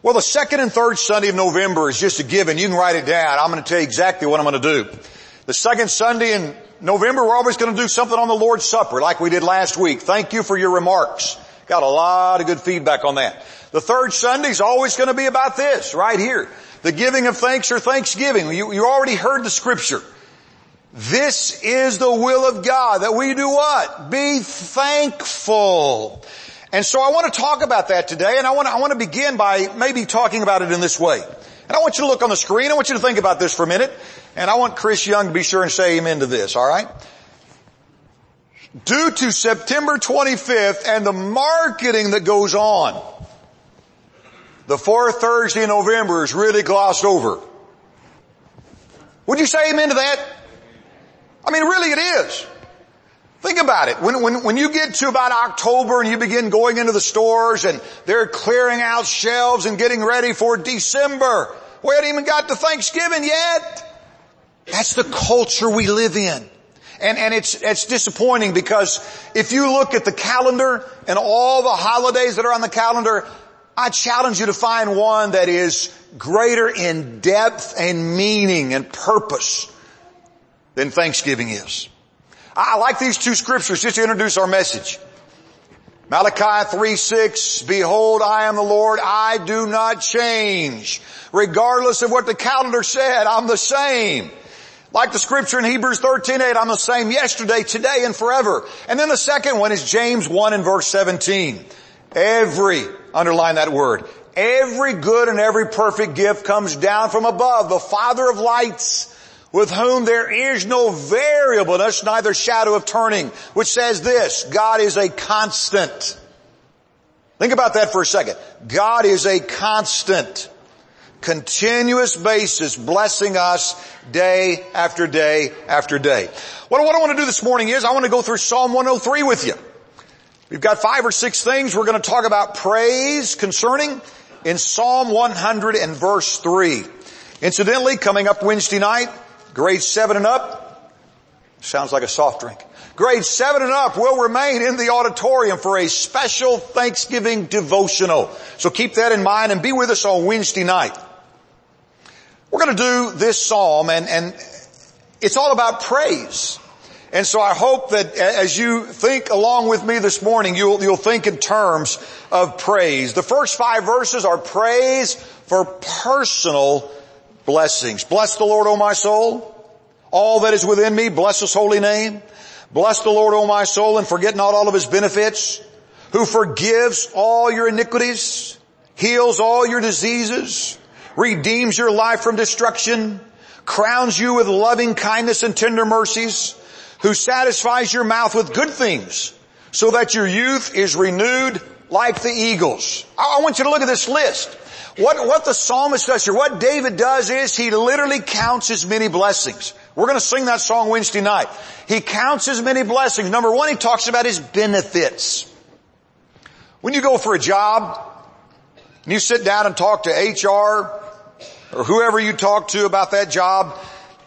Well, the second and third Sunday of November is just a given. You can write it down. I'm going to tell you exactly what I'm going to do. The second Sunday in November, we're always going to do something on the Lord's Supper like we did last week. Thank you for your remarks. Got a lot of good feedback on that. The third Sunday is always going to be about this right here. The giving of thanks or thanksgiving. You already heard the scripture. This is the will of God, that we do what? Be thankful. And so I want to talk about that today, and I want to begin by maybe talking about it in this way. And I want you to look on the screen. I want you to think about this for a minute. And I want Chris Young to be sure and say amen to this, all right? Due to September 25th and the marketing that goes on, the fourth Thursday in November is really glossed over. Would you say amen to that? I mean, really it is. Think about it. When you get to about October and you begin going into the stores and they're clearing out shelves and getting ready for December, we haven't even got to Thanksgiving yet. That's the culture we live in. And it's disappointing because if you look at the calendar and all the holidays that are on the calendar, I challenge you to find one that is greater in depth and meaning and purpose than Thanksgiving is. I like these two scriptures just to introduce our message. Malachi 3:6, behold, I am the Lord, I do not change. Regardless of what the calendar said, I'm the same. Like the scripture in Hebrews 13:8, I'm the same yesterday, today, and forever. And then the second one is James 1 and verse 17. Underline that word, every good and every perfect gift comes down from above, the Father of lights, with whom there is no variableness, neither shadow of turning, which says this, God is a constant. Think about that for a second. God is a constant, continuous basis, blessing us day after day after day. What I want to do this morning is I want to go through Psalm 103 with you. We've got 5 or 6 things we're going to talk about praise concerning in Psalm 100 and verse 3. Incidentally, coming up Wednesday night, grades 7 and up, sounds like a soft drink. Grades 7 and up will remain in the auditorium for a special Thanksgiving devotional. So keep that in mind and be with us on Wednesday night. We're going to do this psalm and it's all about praise. And so I hope that as you think along with me this morning, you'll think in terms of praise. The first 5 verses are praise for personal blessings. Bless the Lord, O my soul. All that is within me, bless his holy name. Bless the Lord, O my soul, and forget not all of his benefits, who forgives all your iniquities, heals all your diseases, redeems your life from destruction, crowns you with loving kindness and tender mercies, who satisfies your mouth with good things, so that your youth is renewed like the eagles. I want you to look at this list. What the psalmist does here, what David does is he literally counts his many blessings. We're going to sing that song Wednesday night. He counts his many blessings. Number 1, he talks about his benefits. When you go for a job, and you sit down and talk to HR, or whoever you talk to about that job,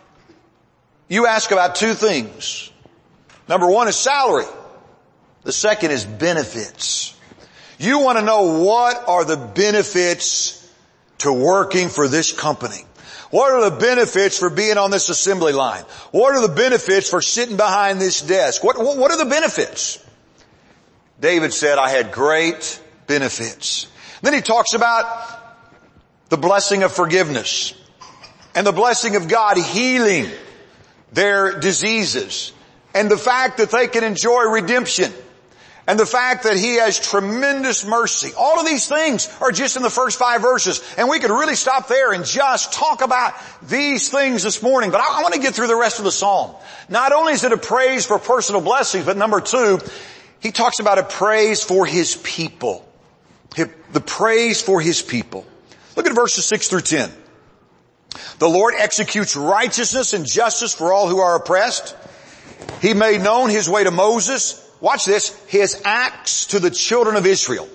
you ask about 2 things. Number 1 is salary. The second is benefits. You want to know what are the benefits to working for this company. What are the benefits for being on this assembly line? What are the benefits for sitting behind this desk? What are the benefits? David said, I had great benefits. Then he talks about the blessing of forgiveness and the blessing of God healing their diseases and the fact that they can enjoy redemption and the fact that he has tremendous mercy. All of these things are just in the first 5 verses. And we could really stop there and just talk about these things this morning. But I want to get through the rest of the psalm. Not only is it a praise for personal blessings, but number 2, he talks about a praise for his people. The praise for his people. Look at verses 6 through 10. The Lord executes righteousness and justice for all who are oppressed. He made known his way to Moses. Watch this, his acts to the children of Israel.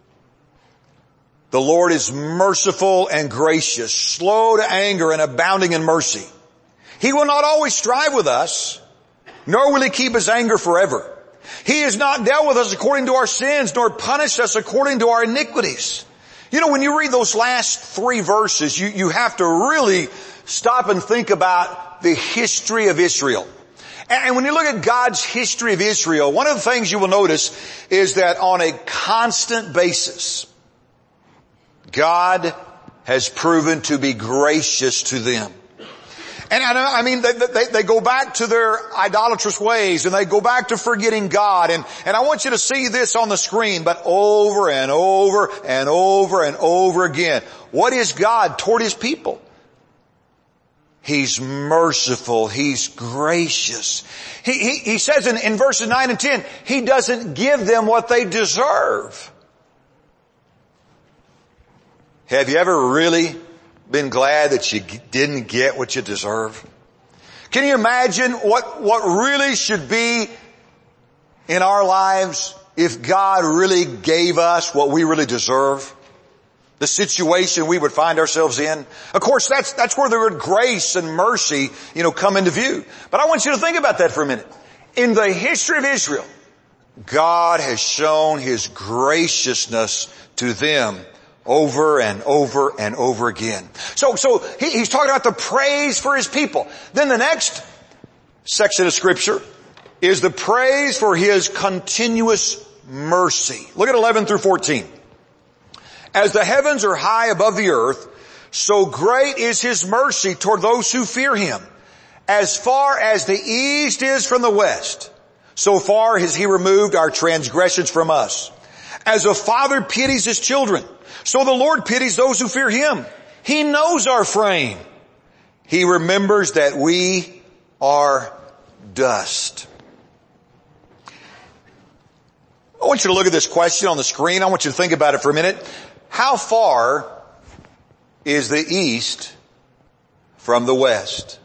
The Lord is merciful and gracious, slow to anger and abounding in mercy. He will not always strive with us, nor will he keep his anger forever. He has not dealt with us according to our sins, nor punished us according to our iniquities. You know, when you read those last 3 verses, you have to really stop and think about the history of Israel. And when you look at God's history of Israel, one of the things you will notice is that on a constant basis, God has proven to be gracious to them. And I mean, they go back to their idolatrous ways, and they go back to forgetting God. And I want you to see this on the screen, but over and over and over and over again. What is God toward His people? He's merciful. He's gracious. He says in verses 9 and 10, He doesn't give them what they deserve. Have you ever really been glad that you didn't get what you deserve? Can you imagine what really should be in our lives if God really gave us what we really deserve? The situation we would find ourselves in. Of course, that's where the word grace and mercy, come into view. But I want you to think about that for a minute. In the history of Israel, God has shown His graciousness to them over and over and over again. So he's talking about the praise for His people. Then the next section of Scripture is the praise for His continuous mercy. Look at 11 through 14. As the heavens are high above the earth, so great is His mercy toward those who fear Him. As far as the east is from the west, so far has He removed our transgressions from us. As a father pities his children, so the Lord pities those who fear Him. He knows our frame. He remembers that we are dust. I want you to look at this question on the screen. I want you to think about it for a minute. How far is the east from the west?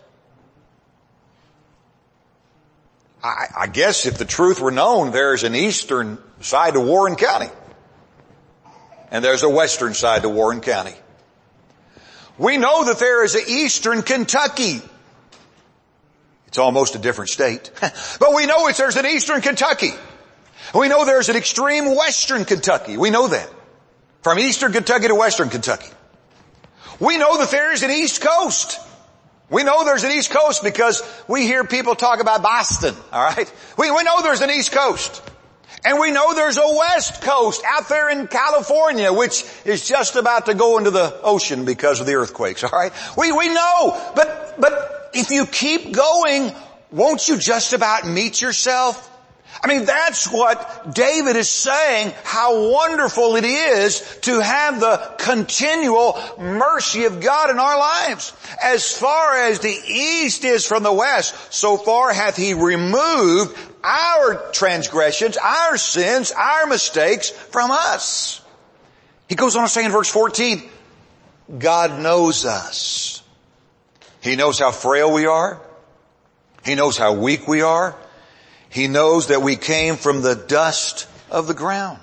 I guess if the truth were known, there's an eastern side to Warren County. And there's a western side to Warren County. We know that there is an eastern Kentucky. It's almost a different state. But we know there's an eastern Kentucky. We know there's an extreme western Kentucky. We know that. From eastern Kentucky to western Kentucky. We know that there is an East Coast. We know there's an East Coast because we hear people talk about Boston, alright? We know there's an East Coast. And we know there's a West Coast out there in California, which is just about to go into the ocean because of the earthquakes, alright? We know, but if you keep going, won't you just about meet yourself? I mean, that's what David is saying, how wonderful it is to have the continual mercy of God in our lives. As far as the east is from the west, so far hath He removed our transgressions, our sins, our mistakes from us. He goes on to say in verse 14, God knows us. He knows how frail we are. He knows how weak we are. He knows that we came from the dust of the ground.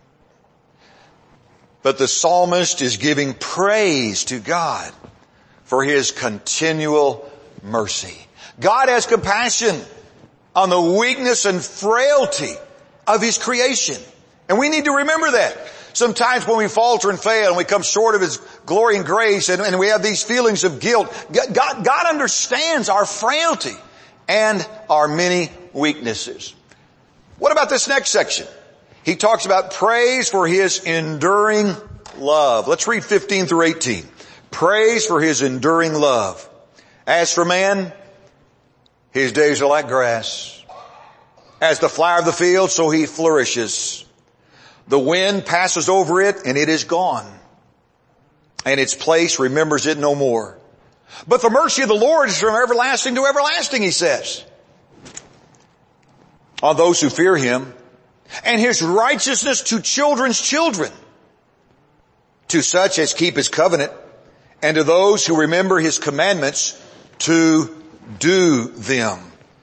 But the psalmist is giving praise to God for His continual mercy. God has compassion on the weakness and frailty of His creation. And we need to remember that. Sometimes when we falter and fail and we come short of His glory and grace and we have these feelings of guilt, God understands our frailty and our many weaknesses. What about this next section? He talks about praise for His enduring love. Let's read 15 through 18. Praise for His enduring love. As for man, his days are like grass. As the flower of the field, so he flourishes. The wind passes over it and it is gone, and its place remembers it no more. But the mercy of the Lord is from everlasting to everlasting, He says, on those who fear Him, and His righteousness to children's children, to such as keep His covenant, and to those who remember His commandments to do them.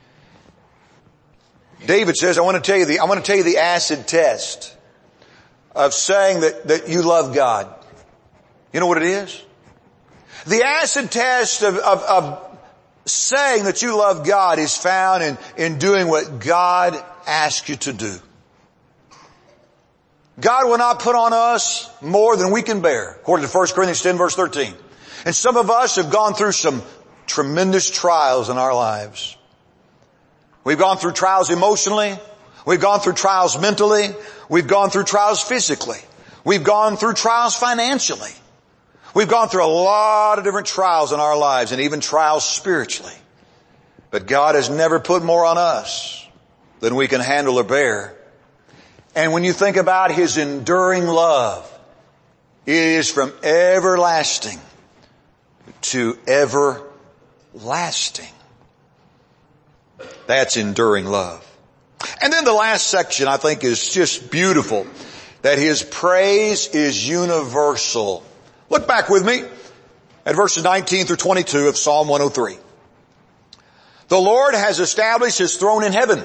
David says, I want to tell you the acid test of saying that you love God. You know what it is? The acid test of saying that you love God is found in doing what God asks you to do. God will not put on us more than we can bear, according to 1 Corinthians 10 verse 13. And some of us have gone through some tremendous trials in our lives. We've gone through trials emotionally. We've gone through trials mentally. We've gone through trials physically. We've gone through trials financially. We've gone through a lot of different trials in our lives and even trials spiritually. But God has never put more on us than we can handle or bear. And when you think about His enduring love, it is from everlasting to everlasting. That's enduring love. And then the last section I think is just beautiful, that His praise is universal. Look back with me at verses 19 through 22 of Psalm 103. The Lord has established His throne in heaven.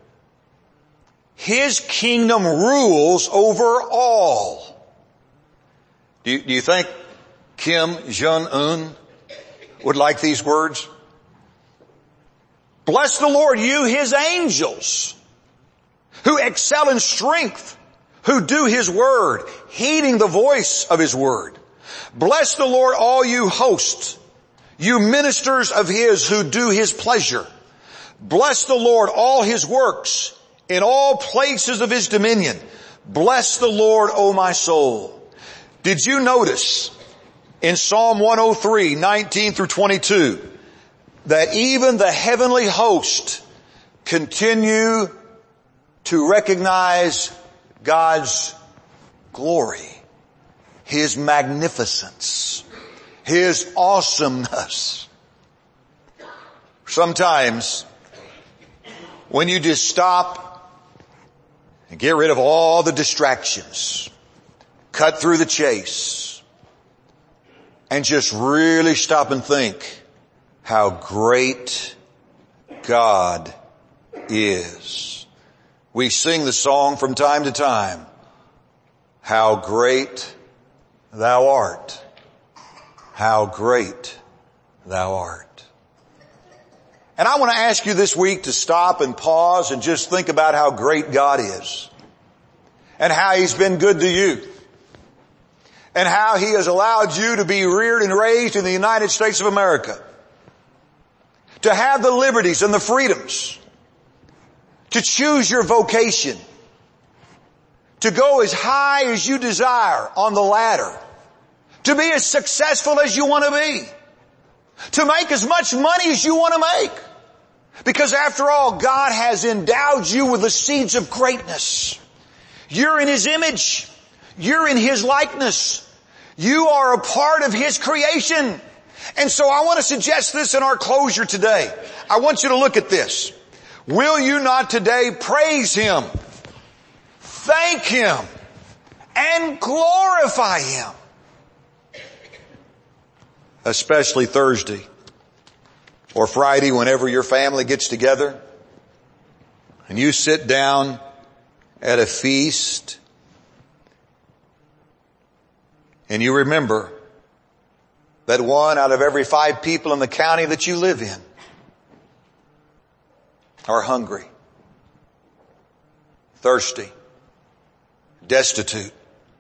His kingdom rules over all. Do you think Kim Jong-un would like these words? Bless the Lord, you His angels, who excel in strength, who do His word, heeding the voice of His word. Bless the Lord, all you hosts, you ministers of His who do His pleasure. Bless the Lord, all His works, in all places of His dominion. Bless the Lord, O my soul. Did you notice in Psalm 103, 19 through 22, that even the heavenly host continue to recognize God's glory, His magnificence, His awesomeness? Sometimes when you just stop and get rid of all the distractions, cut through the chase, and just really stop and think how great God is. We sing the song from time to time, how great Thou art. How great Thou art. And I want to ask you this week to stop and pause and just think about how great God is, and how He's been good to you, and how He has allowed you to be reared and raised in the United States of America, to have the liberties and the freedoms, to choose your vocation, to go as high as you desire on the ladder, to be as successful as you want to be, to make as much money as you want to make. Because after all, God has endowed you with the seeds of greatness. You're in His image. You're in His likeness. You are a part of His creation. And so I want to suggest this in our closure today. I want you to look at this. Will you not today praise Him, thank Him, and glorify Him? Especially Thursday or Friday, whenever your family gets together and you sit down at a feast and you remember that 1 out of every 5 people in the county that you live in are hungry, thirsty, destitute.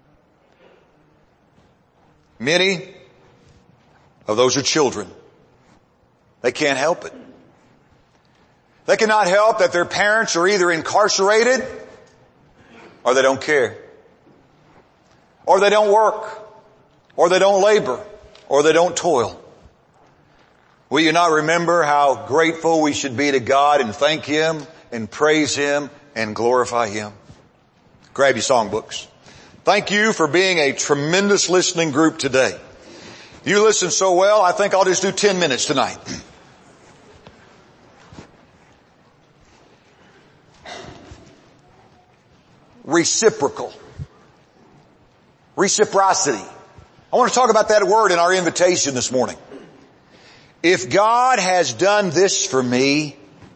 Many of those are children. They can't help it. They cannot help that their parents are either incarcerated, or they don't care, or they don't work, or they don't labor, or they don't toil. Will you not remember how grateful we should be to God and thank Him and praise Him and glorify Him? Grab your songbooks. Thank you for being a tremendous listening group today. You listen so well, I think I'll just do 10 minutes tonight. Reciprocal. Reciprocity. I want to talk about that word in our invitation this morning. If God has done this for me,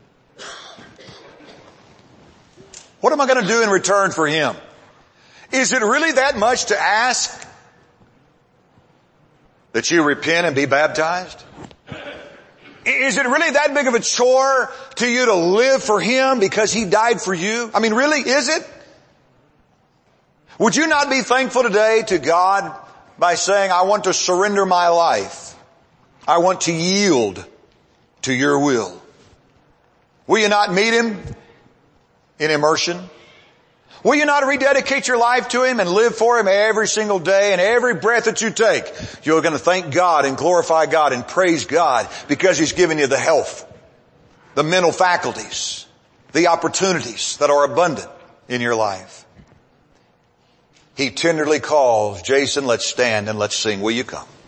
what am I going to do in return for Him? Is it really that much to ask that you repent and be baptized? Is it really that big of a chore to you to live for Him because He died for you? I mean, really, is it? Would you not be thankful today to God by saying, I want to surrender my life. I want to yield to your will. Will you not meet Him in immersion? Will you not rededicate your life to Him and live for Him every single day, and every breath that you take? You're going to thank God and glorify God and praise God because He's given you the health, the mental faculties, the opportunities that are abundant in your life. He tenderly calls, Jason, let's stand and let's sing. Will you come?